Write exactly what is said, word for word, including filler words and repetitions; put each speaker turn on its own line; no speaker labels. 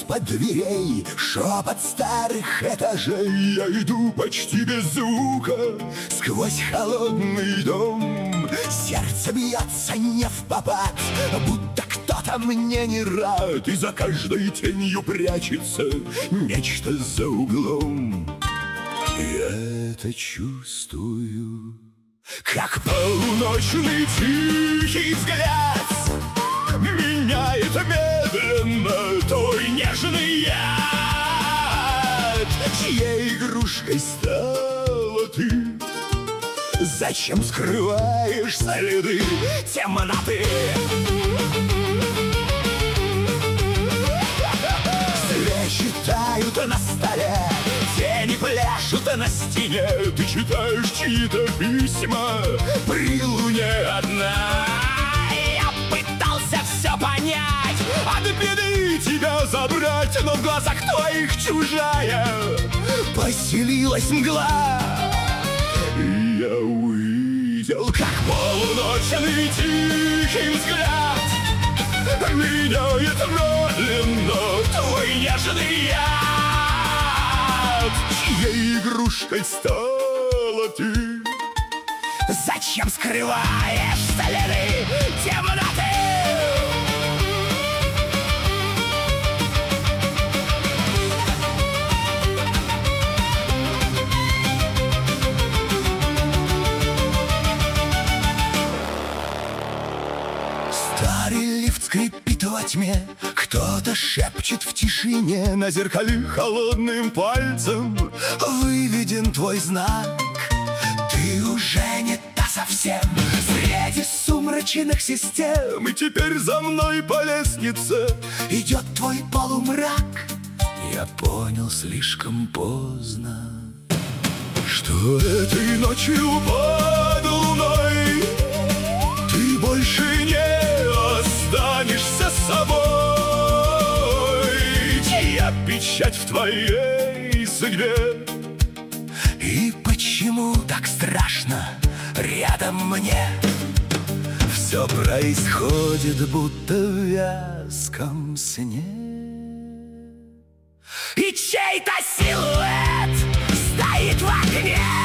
топот дверей, шепот старых этажей. Я иду почти без звука сквозь холодный дом. Сердце бьется не впопад, будто кто-то мне не рад, и за каждой тенью прячется нечто за углом. Я это чувствую, как полуночный тихий взгляд меняет медленно твой нежный яд. Чьей игрушкой стала ты? Зачем скрываешь следы темноты? Свечи тают на столе, тени пляшут на стене. Ты читаешь чьи-то письма при луне одна. Я пытался все понять, от беды тебя забрать, но в глазах твоих чужая поселилась мгла. И я увидел, как полуночный тихий взгляд меняет медленно твой нежный яд. Чьей игрушкой стала ты? Зачем скрываешь следы темноты? Старый лифт скрипит во тьме, кто-то шепчет в тишине. На зеркале холодным пальцем выведен твой знак. Ты уже не та совсем среди сумрачных систем, и теперь за мной по лестнице идет твой полумрак. Я понял слишком поздно, что этой ночью под луной ты больше не останешься собой. Чья печать в твоей судьбе? И почему так страшно рядом мне? Все происходит будто в вязком сне. И чей-то силуэт стоит в огне.